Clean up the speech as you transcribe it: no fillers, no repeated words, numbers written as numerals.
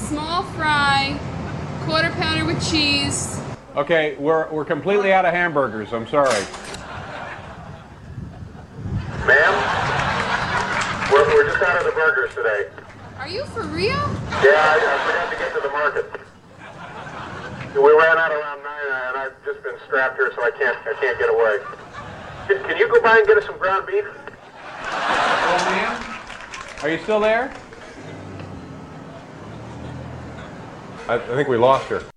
small fry, quarter pounder with cheese. Okay, we're completely out of hamburgers. I'm sorry. Ma'am, we're just out of the burgers today. Are you for real? Yeah, I forgot to get to the market. We ran out around 9, and I've just been strapped here, so I can't get away. Can you go by and get us some ground beef? Hello, ma'am? Are you still there? I think we lost her.